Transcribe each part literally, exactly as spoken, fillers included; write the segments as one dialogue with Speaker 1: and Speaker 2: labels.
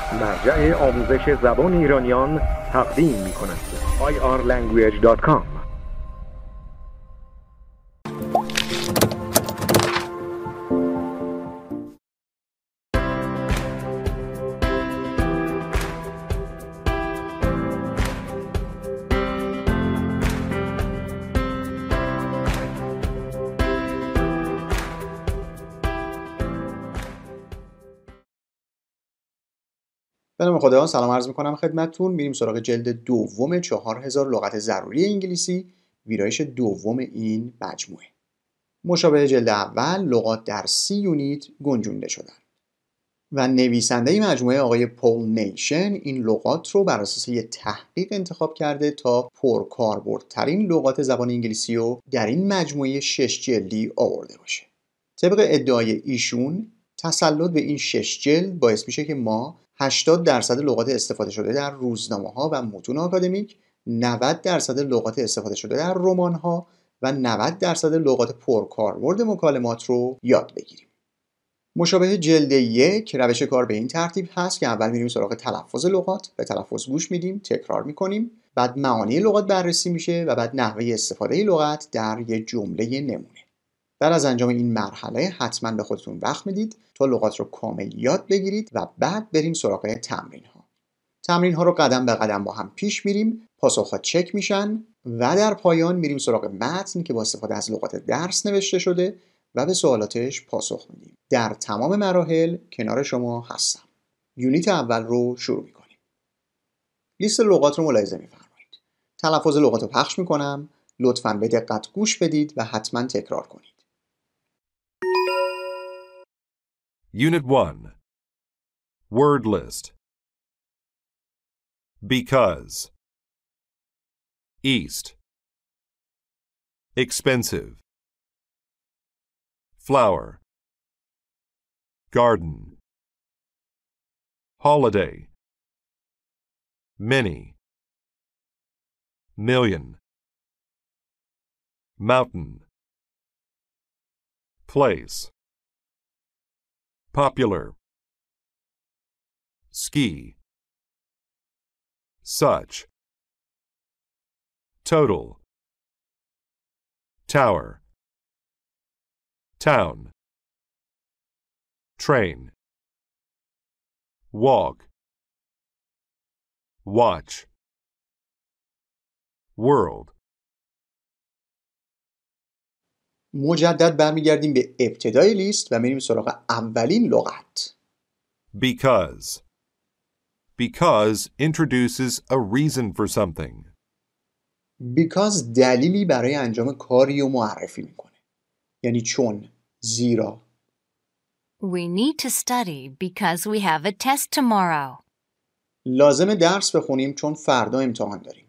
Speaker 1: مرجع آموزش زبان ایرانیان تقدیم می کند آی آر لنگویج دات کام.
Speaker 2: به نام خداوند سلام عرض می‌کنم خدمتتون. میریم سراغ جلد دوم چهار هزار لغت ضروری انگلیسی، ویرایش دوم این مجموعه. مشابه جلد اول لغات در سی یونیت گنجونده شدن و نویسنده این مجموعه آقای پول نیشن این لغات رو بر اساس یه تحقیق انتخاب کرده تا پرکاربردترین لغات زبان انگلیسی رو در این مجموعه شش جلدی آورده باشه. طبق ادعای ایشون تسلط به این شش جلد باعث میشه که ما هشتاد درصد لغات استفاده شده در روزنامه‌ها و متون آکادمیک، نود درصد لغات استفاده شده در رمان‌ها و نود درصد لغات پرکاربرد مکالمات رو یاد بگیریم. مشابه جلد یک روش کار به این ترتیب هست که اول میریم سراغ تلفظ لغات، به تلفظ گوش میدیم، تکرار میکنیم، بعد معانی لغات بررسی میشه و بعد نحوه استفاده لغت در یه جمله نمونه. بعد از انجام این مرحله حتما به خودتون وقت میدید تا لغات رو کامل یاد بگیرید و بعد بریم سراغ تمرین ها. تمرین ها رو قدم به قدم با هم پیش میریم، پاسخ ها چک میشن و در پایان میریم سراغ متن که با استفاده از لغات درس نوشته شده و به سوالاتش پاسخ میدیم. در تمام مراحل کنار شما هستم. یونیت اول رو شروع میکنیم. لیست لغات رو ملاحظه میفرمایید. تلفظ لغات رو پخش میکنم. لطفاً به دقت گوش بدید و حتما تکرار کنید.
Speaker 3: Unit one. Word list. Because. East. Expensive. Flower. Garden. Holiday. Many. Million. Mountain. Place. Popular. Ski. Such. Total. Tower. Town. Train. Walk. Watch. World.
Speaker 2: مجدد برمیگردیم به ابتدای لیست و میریم سراغ اولین لغت.
Speaker 3: Because. Because introduces a reason for something.
Speaker 2: Because دلیلی برای انجام کاری رو معرفی میکنه. یعنی چون، زیرا.
Speaker 4: We need to study because we have a test tomorrow.
Speaker 2: لازم درس بخونیم چون فردا امتحان داریم.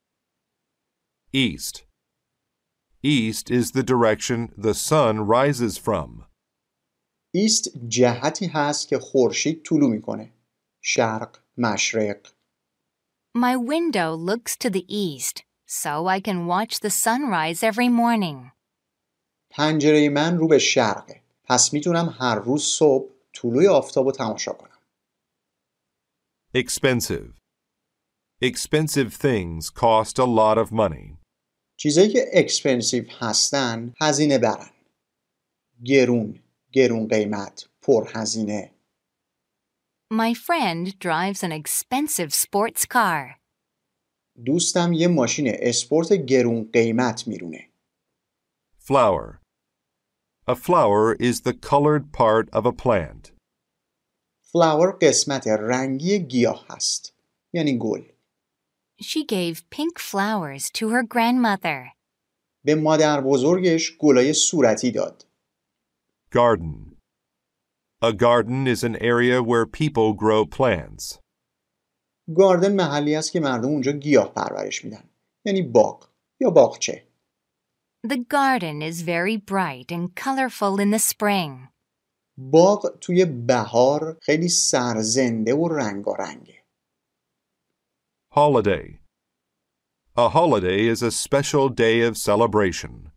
Speaker 3: East. East is the direction the sun rises from.
Speaker 2: ایست جهتی هست که خورشید طلوع میکنه. شرق، مشرق.
Speaker 4: My window looks to the east, so I can watch the sunrise every morning.
Speaker 2: پنجره من رو به شرقه. پس میتونم هر روز صبح طلوع آفتاب رو تماشا کنم.
Speaker 3: Expensive. Expensive things cost a lot of money.
Speaker 2: چیزایی که expensive هستن هزینه برن. گرون، گرون قیمت، پر هزینه.
Speaker 4: My friend drives an expensive sports car.
Speaker 2: دوستم یه ماشین اسپورت گرون قیمت میرونه.
Speaker 3: Flower. A flower is the colored part of a plant.
Speaker 2: flower قسمت رنگی گیاه هست. یعنی گل.
Speaker 4: She gave pink flowers to her grandmother.
Speaker 2: به مادر بزرگش گلای صورتی داد.
Speaker 3: Garden. A garden is an area where people grow plants.
Speaker 2: گاردن محلی است که مردم اونجا گیاه پرورش میدن. یعنی باغ یا باغچه.
Speaker 4: The garden is very bright and colorful in the spring.
Speaker 2: باغ توی بهار خیلی سرزنده و رنگارنگه.
Speaker 3: Holiday. A holiday is a special day of celebration.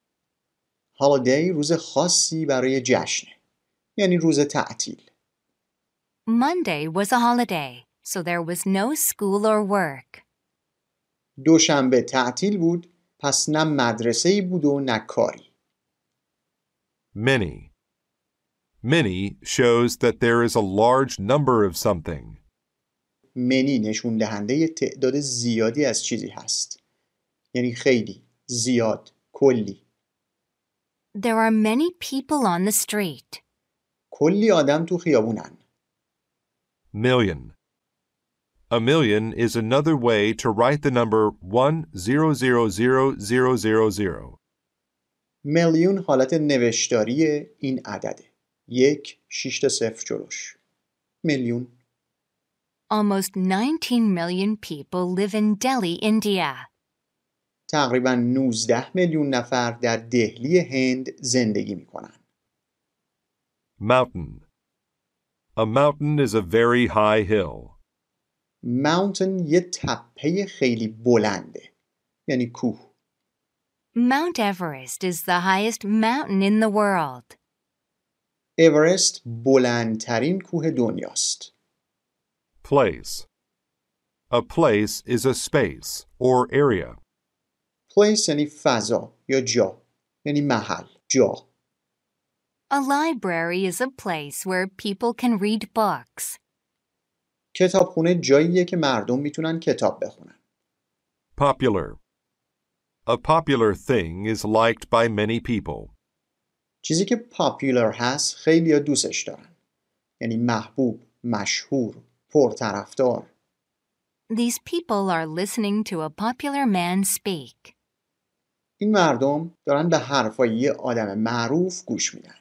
Speaker 2: holiday روز خاصی برای جشنه. یعنی روز تعطیل.
Speaker 4: Monday was a holiday, so there was no school or work.
Speaker 2: دوشنبه تعطیل بود، پس نه مدرسه‌ای بود و نه کاری.
Speaker 3: Many. Many shows that there is a large number of something.
Speaker 2: منی نشون دهنده تعداد زیادی از چیزی هست. یعنی خیلی، زیاد، کلی.
Speaker 4: There are many people on the street.
Speaker 2: کلی آدم تو خیابونن.
Speaker 3: Million. A million is another way to write the number one zero zero zero zero zero zero.
Speaker 2: میلیون حالت نوشتاری این عدده. یک شش تا صفر جلوش. میلیون.
Speaker 4: Almost nineteen million people live in Delhi, India.
Speaker 2: تقریباً نوزده میلیون نفر در دهلی هند زندگی میکنن.
Speaker 3: Mountain. A mountain is a very high hill.
Speaker 2: mountain یه تپه خیلی بلنده. یعنی کوه.
Speaker 4: Mount Everest is the highest mountain in the world.
Speaker 2: اورست بلندترین کوه دنیاست.
Speaker 3: Place. A place is a space or area.
Speaker 2: place یعنی فضا یا جا. یعنی محل، جا.
Speaker 4: A library is a place where people can read books.
Speaker 2: کتابخونه جاییه که مردم میتونن کتاب بخونن.
Speaker 3: Popular. A popular thing is liked by many people.
Speaker 2: چیزی که popular هست خیلی ها دوستش دارن. یعنی محبوب، مشهور، پرطرفدار.
Speaker 4: These people are listening to a popular man speak.
Speaker 2: این مردم دارن به حرفای یه آدم معروف گوش میدن.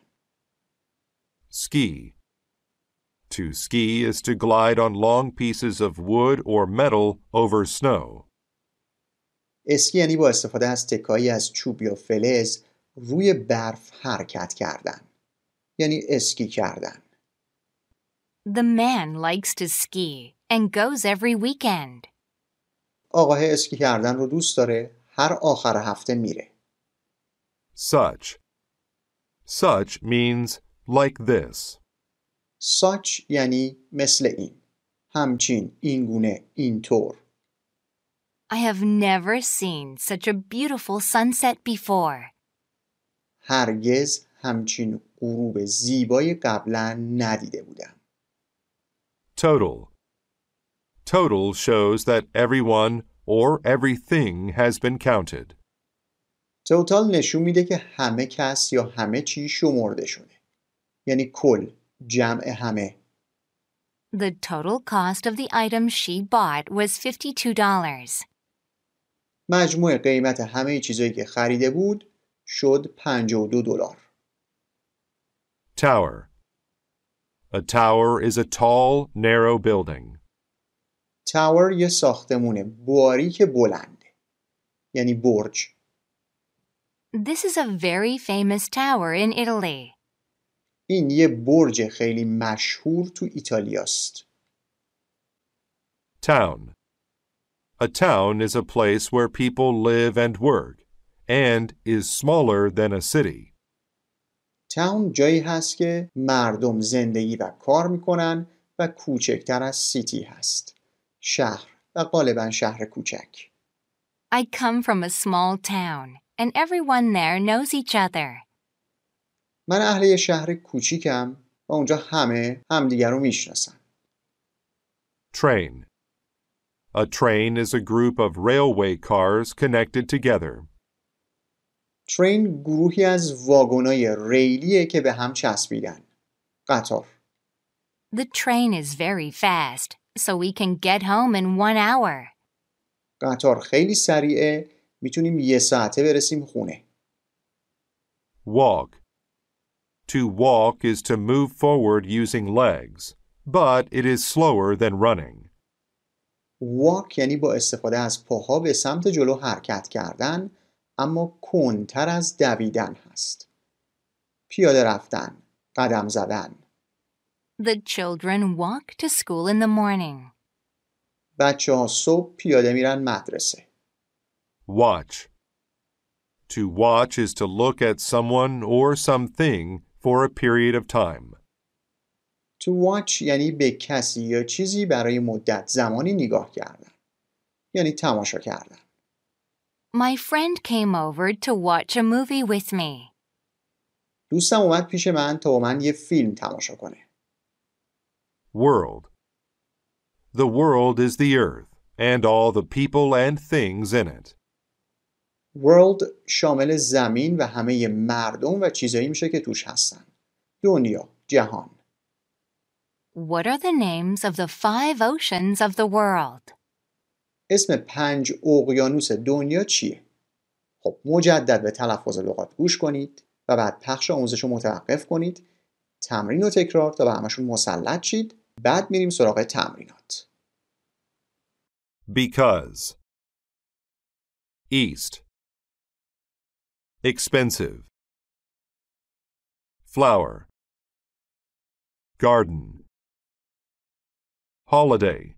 Speaker 3: Ski. To ski is to glide on long pieces of wood or metal over snow.
Speaker 2: اسکی یعنی با استفاده از تکایی از چوب یا فلز روی برف حرکت کردن. یعنی اسکی کردن.
Speaker 4: The man likes to ski and goes every weekend.
Speaker 2: آقاه اسکی کردن رو دوست داره، هر آخر هفته میره.
Speaker 3: Such. Such means like this.
Speaker 2: such یعنی مثل این. همچین، اینگونه، اینطور.
Speaker 4: I have never seen such a beautiful sunset before.
Speaker 2: هرگز همچین غروب زیبای قبلا ندیده بودم.
Speaker 3: Total. Total shows that everyone or everything has been counted.
Speaker 2: توتال نشون میده که همه کس یا همه چی شمرده شده. یعنی کل، جمع همه.
Speaker 4: The total cost of the item she bought was fifty-two dollars.
Speaker 2: مجموع قیمت همه چیزایی که خریده بود شد پنجاه و دو دلار.
Speaker 3: Tower. A tower is a tall, narrow building.
Speaker 2: تاور یه ساختمونه باریک بلنده. یعنی برج.
Speaker 4: This is a very famous tower in Italy.
Speaker 2: این یه برج خیلی مشهور تو ایتالیاست.
Speaker 3: Town. A town is a place where people live and work, and is smaller than a city.
Speaker 2: تاون جایی هست که مردم زندگی و کار میکنن و کوچکتر از سیتی هست. شهر و غالبا شهر کوچک.
Speaker 4: I come from a small town, and everyone there knows each other.
Speaker 2: من اهل یه شهر کوچیکم و اونجا همه همدیگر رو میشناسن.
Speaker 3: Train. A train is a group of railway cars connected together.
Speaker 2: ترین گروهی از واگنای ریلیه که به هم چسبیدن. قطار.
Speaker 4: The train is very fast, so we can get home in one hour.
Speaker 2: قطار خیلی سریعه، میتونیم یه ساعته برسیم خونه.
Speaker 3: Walk. To walk is to move forward using legs, but it is slower than running.
Speaker 2: walk یعنی با استفاده از پاها به سمت جلو حرکت کردن، اما کندتر از دویدن هست. پیاده رفتن، قدم زدن.
Speaker 4: The children walk to school in the morning.
Speaker 2: بچه ها صبح پیاده میرن مدرسه.
Speaker 3: Watch. To watch is to look at someone or something for a period of time.
Speaker 2: To watch یعنی به کسی یا چیزی برای مدت زمانی نگاه کردن. یعنی تماشا کردن.
Speaker 4: My friend came over to watch a movie with me.
Speaker 2: دوستم اومد پیش من تا با من یه فیلم تماشا کنه.
Speaker 3: World. The world is the earth and all the people and things in it.
Speaker 2: World شامل زمین و همه مردم و چیزایی میشه که توش هستن. دنیا، جهان.
Speaker 4: What are the names of the five oceans of the world?
Speaker 2: اسم پنج اقیانوس دنیا چیه؟ خب مجدد به تلفظ لغات گوش کنید و بعد پخش آموزش رو متوقف کنید. تمرین و تکرار تا به همشون مسلط شید. بعد میریم سراغ تمرینات.
Speaker 3: Because. East. Expensive. Flower. Garden. Holiday.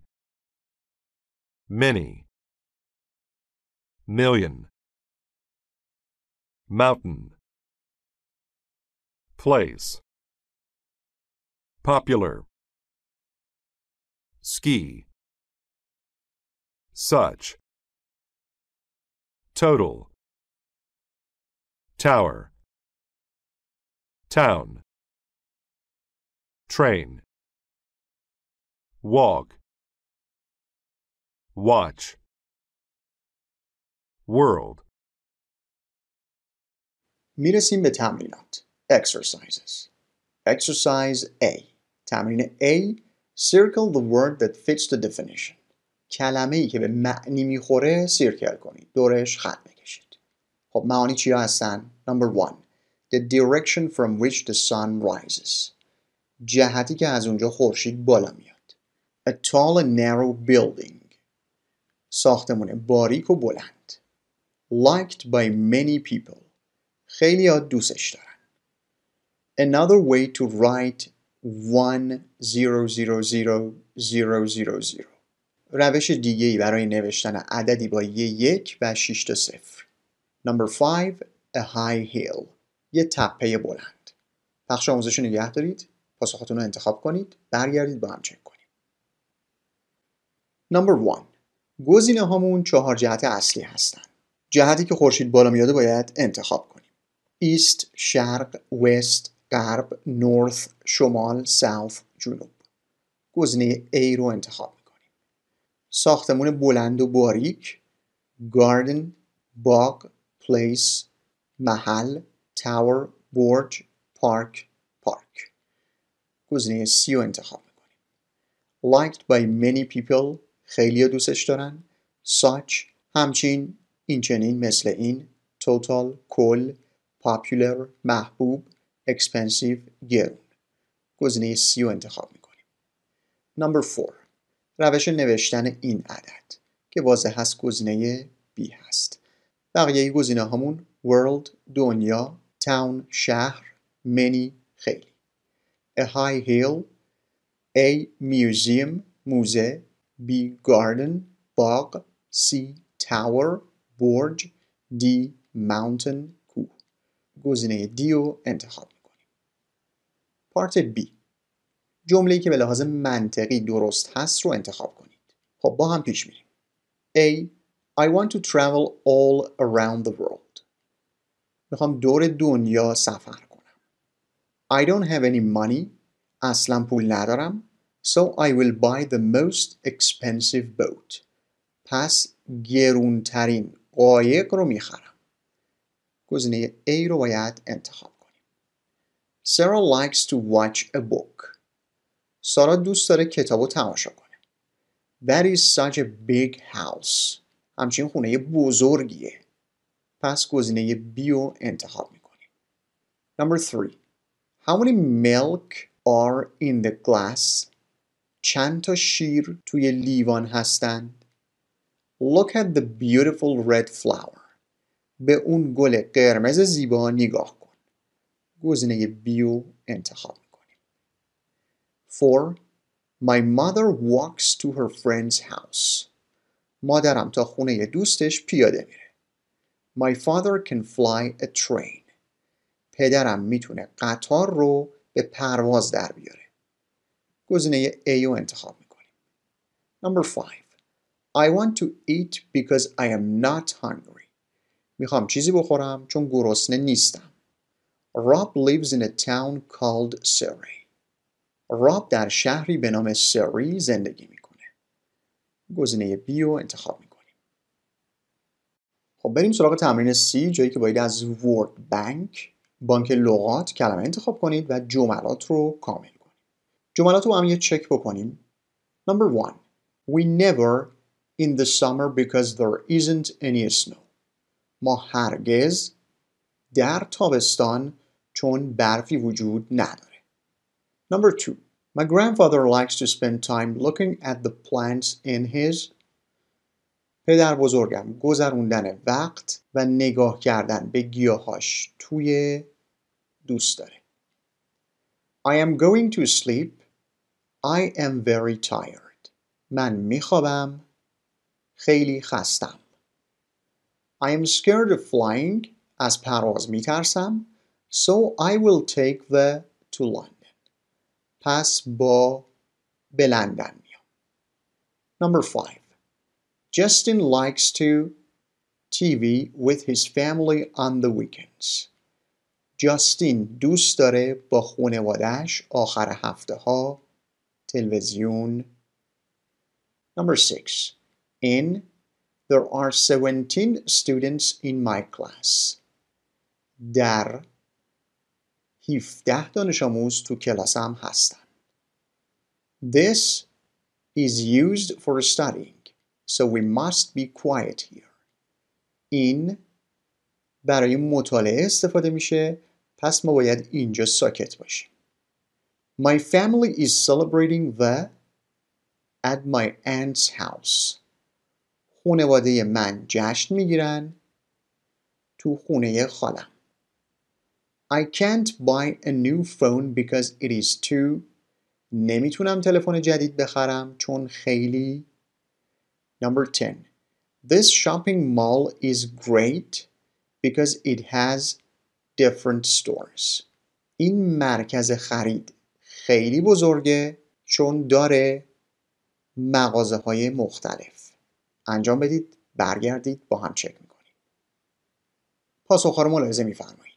Speaker 3: Many. Million. Mountain. Place. Popular. Ski. Such. Total. Tower. Town. Train. Walk. Watch. World.
Speaker 2: میرسیم به تمرینات. Exercises. Exercise A. تمرین A. Circle the word that fits the definition. کلمه‌ای که به معنی میخوره سیرکل کنید. دورش خط بکشید. خب معانی چیا هستن؟ Number one. The direction from which the sun rises. جهتی که از اونجا خورشید بالا میاد. A tall and narrow building. ساختمان باریک و بلند. Liked by many people. خیلی ها دوستش دارن. Another way to write one zero zero zero zero zero zero. روش دیگه‌ای برای نوشتن عددی با یه یک و شش تا صفر. Number five. A high hill. یه تپه بلند. پخش آموزش رو نگه دارید. پاسخاتون رو انتخاب کنید. برگردید با هم چک کنیم. Number one. گزینه هامون چهار جهت اصلی هستن. جهتی که خورشید بالا میاده باید انتخاب کنیم. East، شرق، West، غرب، North، شمال، South، جنوب. گزینه A رو انتخاب میکنیم. ساختمون بلند و باریک. Garden، باغ، Place، محل، Tower، برج، Park، پارک. گزینه C رو انتخاب میکنیم. Liked by many people. خیلی ها دوستش دارن. Such، همچین، این چنین، مثل این. Total، کل. Popular، محبوب. Expensive، گرون. گزینه C رو انتخاب میکنیم. Number four. روش نوشتن این عدد که واضح هست گزینه B هست. بقیه گزینه هامون world، دنیا. town، شهر. many، خیلی. A high hill. A. museum، موزه. B. garden، باغ. C. tower، برج. D. mountain، کوه. گزینه D رو انتخاب میکنیم. پارت B. جمله‌ای که به لحاظ منطقی درست هست رو انتخاب کنید. خب با هم پیش میریم. A. I want to travel all around the world. میخوام دور دنیا سفر کنم. I don't have any money. اصلا پول ندارم. So I will buy the most expensive boat. پس گرونترین قایق رو میخرم. گزینه A رو باید انتخاب کنیم. Sarah likes to watch a book. سارا دوست داره کتابو تماشا کنه. That is such a big house. همچین خونه بزرگیه. پس گزینه B رو انتخاب میکنیم. Number three. How many milk are in the glass? چند تا شیر توی لیوان هستند؟ Look at the beautiful red flower. به اون گل قرمز زیبا نگاه کن. گزینه B رو انتخاب میکنیم. four. My mother walks to her friend's house. مادرم تا خونه دوستش پیاده میره. My father can fly a train. پدرم میتونه قطار رو به پرواز در بیاره. گزینه A رو انتخاب میکنیم. Number five. I want to eat because I am not hungry. میخوام چیزی بخورم چون گرسنه نیستم. Rob lives in a town called Surrey. راب در شهری به نام سری زندگی میکنه. گزینه B رو انتخاب میکنیم. خب بریم سراغ تمرین C، جایی که باید از ورد بانک بانک لغات کلمه انتخاب کنید و جملات رو کامل کنید. جملات رو با هم یه چک بکنیم. Number one. We never in the summer because there isn't any snow. ما هرگز در تابستان چون برفی وجود نداره. Number two. My grandfather likes to spend time looking at the plants in his. پدر بزرگم گذروندن وقت و نگاه کردن به گیاهاش توی دوست داره. I am going to sleep. I am very tired. من میخوابم. خیلی خستم. I am scared of flying. از پرواز میترسم. So I will take the to London. پس با به لندن میام. Number five. Justin likes to T V with his family on the weekends. جاستین دوست داره با خانواده‌اش آخر هفته ها تلویزیون. Number six. In there are seventeen students in my class. در هفده دانش آموز تو کلاسم هستن. This is used for studying, so we must be quiet here. این برای مطالعه استفاده میشه، پس ما باید اینجا ساکت باشیم. My family is celebrating the at my aunt's house. خانواده من جشن میگیرن تو خونه خالم. I can't buy a new phone because it is too. نمیتونم تلفن جدید بخرم چون خیلی. Number ten. This shopping mall is great because it has different stores. این مرکز خرید خیلی بزرگه چون داره مغازه های مختلف. انجام بدید، برگردید، با هم چک میکنید. پاسخ‌ها رو ملاحظه میفرمایید.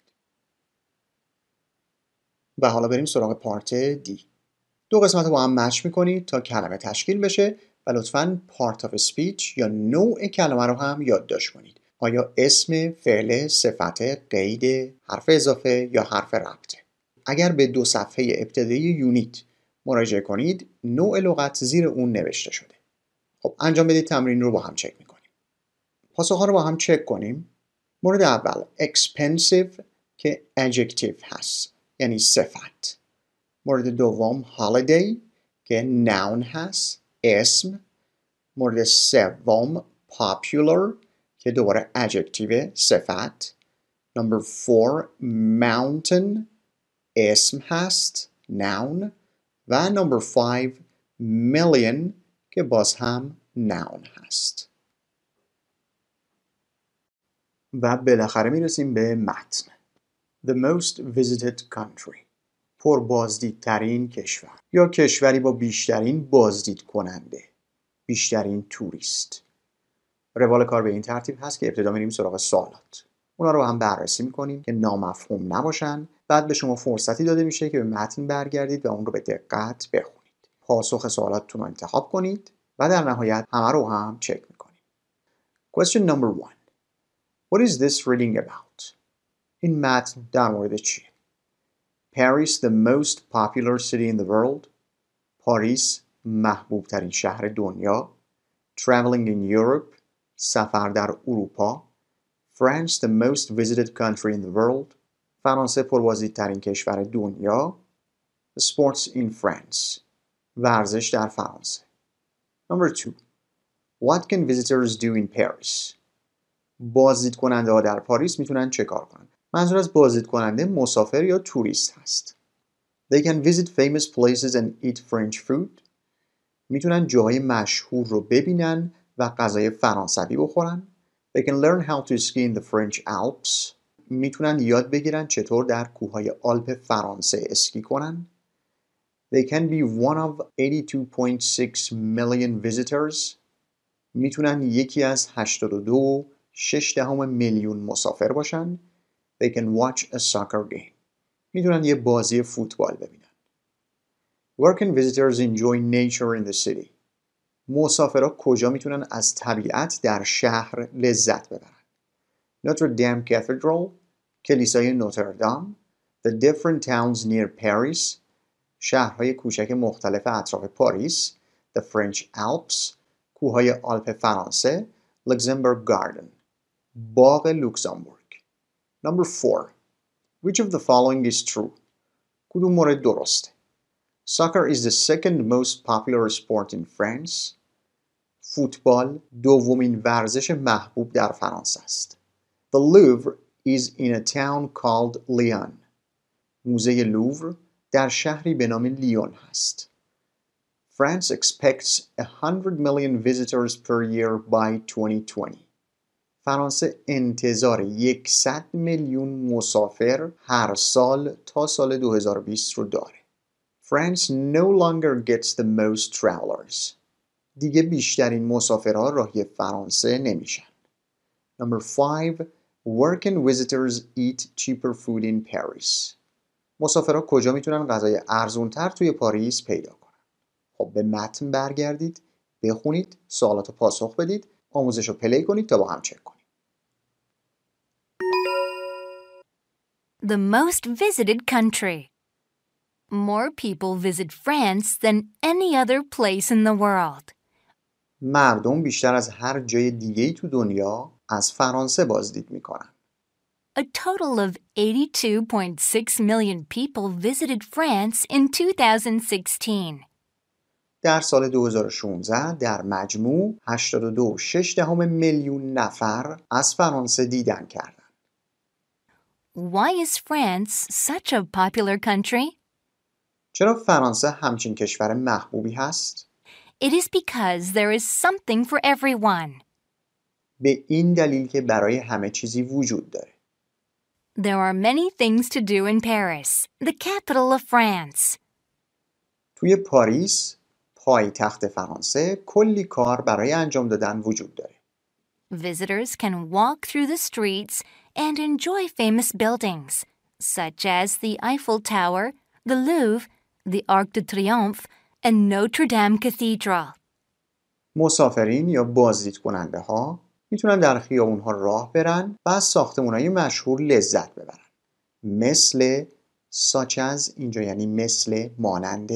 Speaker 2: و حالا بریم سراغ پارت دی. دو قسمت رو با هم مچ میکنید تا کلمه تشکیل بشه و لطفاً پارت آف اسپیچ یا نوع کلمه رو هم یادداشت کنید. آیا اسم، فعل، صفت، قید، حرف اضافه یا حرف ربطه. اگر به دو صفحه ابتدایی یونیت مراجعه کنید، نوع لغت زیر اون نوشته شده. خب انجام بدید، تمرین رو با هم چک میکنیم. پاسخ‌ها رو با هم چک کنیم. مورد اول expensive که adjective هست، یعنی صفت. مورد دوم holiday که noun هست، اسم. مورد سوم popular که دوباره adjective، صفت. Number four mountain اسم هست، noun. و number five million که باز هم noun هست. و بالاخره میرسیم به متن. The most visited country. پر بازدیدترین کشور یا کشوری با بیشترین بازدید کننده، بیشترین توریست. روال کار به این ترتیب هست که ابتدا میریم سراغ سوالات. اونا رو هم بررسی میکنیم که نامفهوم نباشن. بعد به شما فرصتی داده میشه که به متن برگردید و اون رو به دقت بخونید. پاسخ سوالاتتون رو انتخاب کنید و در نهایت همه رو هم چک میکنیم. Question number one. What is this reading about? این متن در مورد چیه؟ Paris, the most popular city in the world. پاریس محبوب ترین شهر دنیا. Traveling in Europe. سفر در اروپا. France, the most visited country in the world. فرانسه پربازدیدترین کشور دنیا. Sports in France. ورزش در فرانسه. Number two. What can visitors do in Paris? بازدید کننده ها در پاریس میتونن چه کار کنن؟ منظور از بازدید کننده مسافر یا توریست هست. They can visit famous places and eat French food. میتونن جاهای مشهور رو ببینن و غذای فرانسوی بخورن. They can learn how to ski in the French Alps. میتونن یاد بگیرن چطور در کوههای آلپ فرانسه اسکی کنن. They can be one of eighty-two point six million visitors. میتونن یکی از هشتاد و دو و شش دهم میلیون مسافر باشن. They can watch a soccer game. میتونن یه بازی فوتبال ببینن. Where can visitors enjoy nature in the city? مسافرها کجا میتونن از طبیعت در شهر لذت ببرن؟ Notre Dame Cathedral، کلیسای نوتردام. The different towns near Paris، شهرهای کوچک مختلف اطراف پاریس. The French Alps، کوههای آلپ فرانسه. Luxembourg Garden، باغ لوکزامبورگ. Number four. Which of the following is true? کدوم مورد درسته؟ Soccer is the second most popular sport in France. فوتبال دومین ورزش محبوب در فرانسه است. The Louvre is in a town called Lyon. موزه لوور در شهری به نام لیون هست. France expects one hundred million visitors per year by twenty twenty. فرانسه انتظار صد میلیون مسافر هر سال تا سال دو هزار و بیست رو داره. France no longer gets the most travelers. دیگه بیشترین مسافرها راهی فرانسه نمیشن. Number five. Where can visitors eat cheaper food in Paris? مسافرها کجا میتونن غذای ارزونتر توی پاریس پیدا کنن؟ خب به متن برگردید، بخونید، سوالات رو پاسخ بدید، آموزش رو پلی کنید تا با هم چک کنید.
Speaker 4: The most visited country. More people visit France than any other place in the world.
Speaker 2: مردم بیشتر از هر جای دیگه‌ای تو دنیا از فرانسه بازدید میکنن.
Speaker 4: A total of eighty-two point six million people visited France in two thousand sixteen.
Speaker 2: در سال دو هزار و شانزده در مجموع هشتاد و دو و شش دهم میلیون نفر از فرانسه دیدن کردند.
Speaker 4: Why is France such a popular country?
Speaker 2: چرا فرانسه همچین کشور محبوبی هست؟
Speaker 4: It is because there is something for everyone.
Speaker 2: به این دلیل که برای همه چیزی وجود داره.
Speaker 4: There are many things to do in Paris, the capital of France.
Speaker 2: توی پاریس، پایتخت فرانسه، کلی کار برای انجام دادن وجود داره.
Speaker 4: Visitors can walk through the streets and enjoy famous buildings, such as the Eiffel Tower, the Louvre, the Arc de Triomphe, and Notre Dame Cathedral.
Speaker 2: مسافرین یا بازدید کننده ها میتونن در خیابون‌ها راه برن و از ساختمان‌های مشهور لذت ببرن. مثل such as، اینجا یعنی مثل، مانند،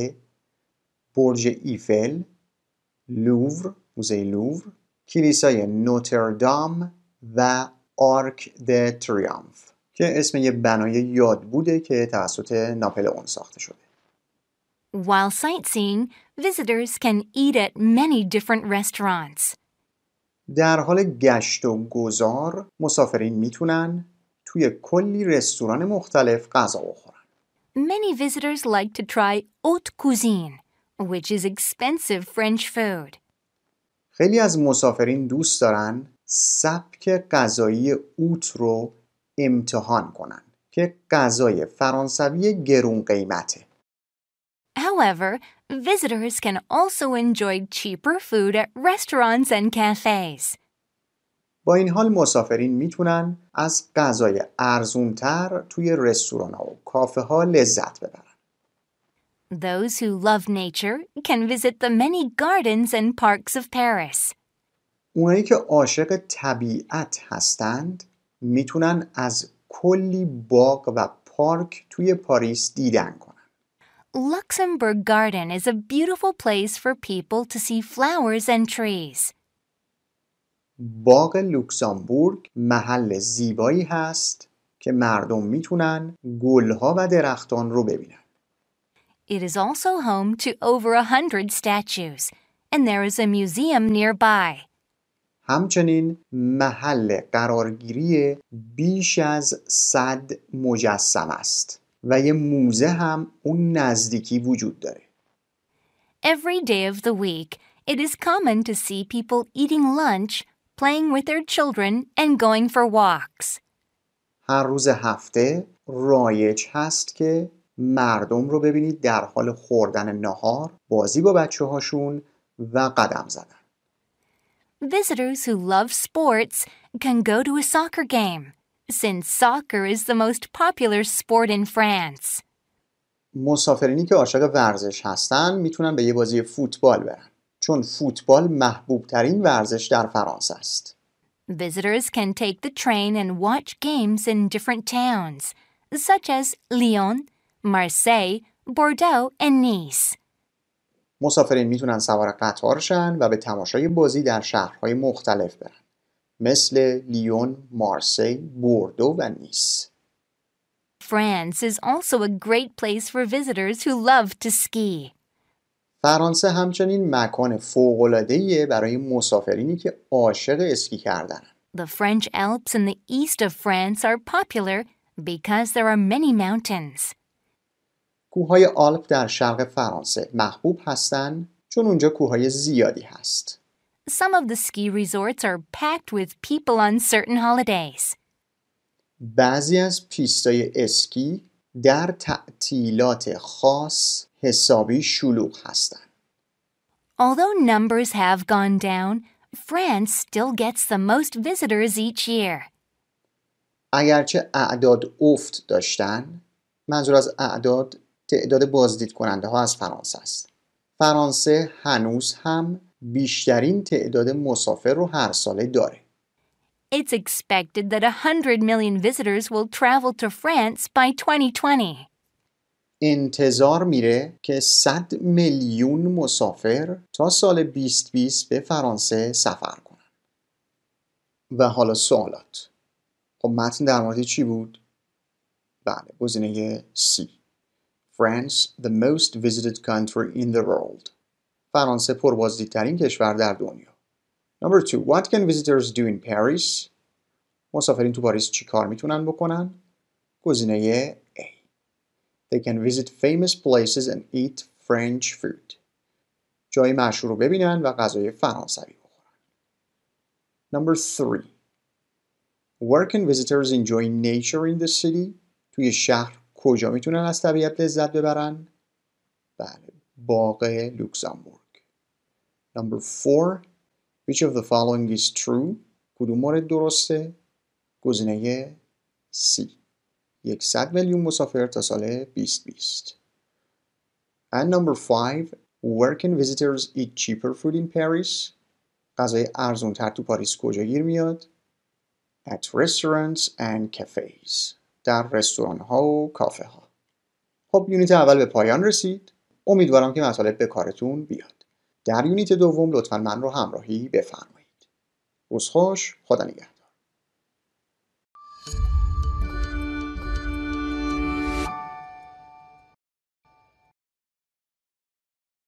Speaker 2: برج ایفل، لوور، موزه لوور، کلیسای نوتردام و آرک د تریامف که اسم یه بنای یاد بوده که توسط ناپلئون ساخته شده.
Speaker 4: While sightseeing, visitors can eat at many different restaurants.
Speaker 2: در حال گشت و گذار مسافرین میتونن توی کلی رستوران مختلف غذا بخورن.
Speaker 4: Many visitors like to try haute cuisine, which is expensive French food.
Speaker 2: خیلی از مسافرین دوست دارن سبک غذایی اوت رو امتحان کنن که غذای فرانسوی گرون قیمته.
Speaker 4: However, visitors can also enjoy cheaper food at restaurants and cafes.
Speaker 2: با این حال مسافرین میتونن از غذای ارزونتر توی رستوران ها و کافه ها لذت ببرن.
Speaker 4: Those who love nature can visit the many gardens and parks of Paris.
Speaker 2: اونایی که عاشق طبیعت هستند میتونن از کلی باغ و پارک توی پاریس دیدن کنن.
Speaker 4: Luxembourg Garden is a beautiful place for people to see flowers and trees.
Speaker 2: باغ لوکزامبورگ محل زیبایی هست که مردم میتونن گلها و درختان رو ببینن.
Speaker 4: It is also home to over a hundred statues, and there is a museum nearby.
Speaker 2: همچنین محل قرارگیری بیش از صد مجسمه است و یه موزه هم اون نزدیکی وجود داره.
Speaker 4: Every day of the week, it is common to see people eating lunch, playing with their children, and going for walks.
Speaker 2: هر روز هفته رایج هست که مردم رو ببینید در حال خوردن ناهار، بازی با بچه هاشون و قدم زدن.
Speaker 4: Visitors who love sports can go to a soccer game, since soccer is the most popular sport in France.
Speaker 2: مسافرینی که عاشق ورزش هستن میتونن به یه بازی فوتبال برن، چون فوتبال محبوب ترین ورزش در فرانسه است.
Speaker 4: Visitors can take the train and watch games in different towns, such as Lyon, Marseille, Bordeaux, and Nice.
Speaker 2: مسافرین میتونن سوار قطار شن و به تماشای بازی در شهرهای مختلف برن، مثل لیون، مارسی، بوردو و نیس.
Speaker 4: France is also a great place for visitors who love to ski.
Speaker 2: فرانسه همچنین مکان فوق‌العاده‌ایه برای مسافرینی که عاشق اسکی کردنن.
Speaker 4: The French Alps in the east of France are popular because there are many mountains.
Speaker 2: کوههای آلپ در شرق فرانسه محبوب هستن چون اونجا کوههای زیادی هست.
Speaker 4: Some of the ski resorts are packed with people on certain holidays.
Speaker 2: بعضی از پیستای اسکی در تعطیلات خاص حسابی شلوغ هستن.
Speaker 4: Although numbers have gone down, France still gets the most visitors each year.
Speaker 2: اگرچه اعداد افت داشتن، منظور از اعداد تعداد بازدید کننده ها از فرانسه است. فرانسه هنوز هم بیشترین تعداد مسافر رو هر ساله داره.
Speaker 4: It's expected that one hundred million visitors will travel to France by twenty twenty.
Speaker 2: انتظار میره که صد میلیون مسافر تا سال بیست بیست به فرانسه سفر کنن. و حالا سوالات. خب متن در مورد چی بود؟ بله، گزینه C. France, the most visited country in the world. فرانسه پربازدیدترین کشور در دنیا. Number two, what can visitors do in Paris? مسافرین تو پاریس چی کار میتونن بکنن؟ گزینه A. They can visit famous places and eat French food. جای مشهور رو ببینن و غذای فرانسوی بخورن. Number three. Where can visitors enjoy nature in the city? توی شهر کجا میتونن از طبیعت لذت ببرن؟ بله، باغ لوکزامبورگ. Number four. Which of the following is true? کدوم مورد درسته؟ گزینه C. صد میلیون مسافر تا سال بیست بیست. And number five. Where can visitors eat cheaper food in Paris? غذای ارزون تر تو پاریس کجا گیر میاد؟ At restaurants and cafes. در رستوران ها و کافه ها. خب یونیت اول به پایان رسید. امیدوارم که مطالب به کارتون بیاد. در یونیت دوم لطفاً من رو همراهی بفرمایید. روز خوش، خدا نگهدار.